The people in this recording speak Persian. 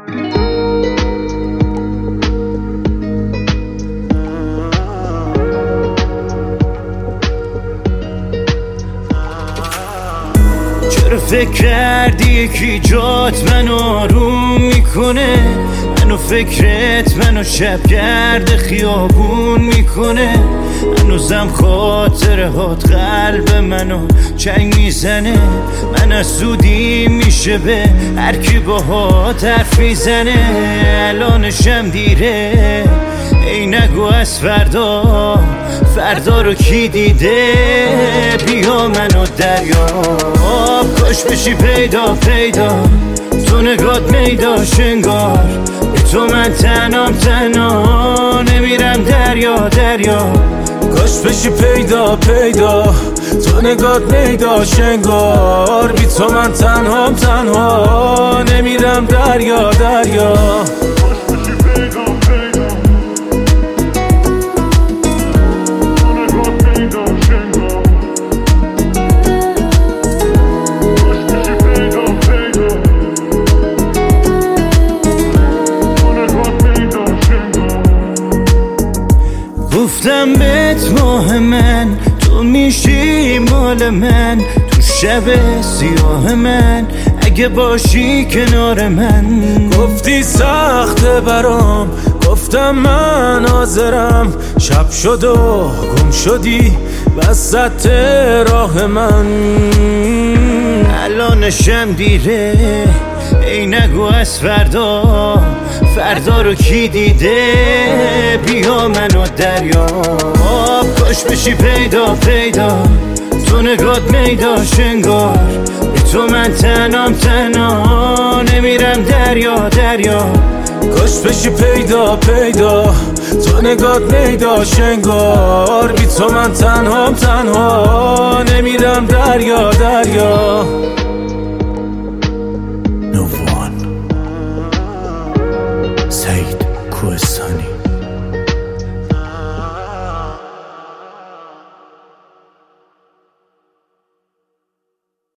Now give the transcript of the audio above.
چرا فکر کردی یکی جات منو آروم میکنه؟ منو فکرت منو شبگرد خیابون میکنه. هنوزم خاطره هات قلب منو چنگ میزنه. من از زودی میشه به هر کی باهات حرف میزنه. الانشم دیره ای نگو از فردا، فردا رو کی دیده؟ بیا منو دریاب، کاش بشی پیدا پیدا، تو نگات میداش انگار به تو من تنام تنها نمیرم دریا دریا. کاش بشی پیدا پیدا، تو نگات میداش انگار بی تو من تنهام تنها نمیرم دریا دریا. گفتم بهت ماه من تو میشی مال من، تو شب سیاه من اگه باشی کنار من. گفتی سخته برام، گفتم من حاضرم، شب شد و گم شدی وسط راه من. الانشم دیره ای نگو از فردا، فردا رو کی دیده؟ بیا منو دریاب، کاش بشی پیدا پیدا، تو نگات میداش انگار به تو من تنام تنها نمیرم دریا دریا. کاش بشی پیدا پیدا، تو نگات میداش انگار بی تو من تنهام تنها نمیرم دریا دریا.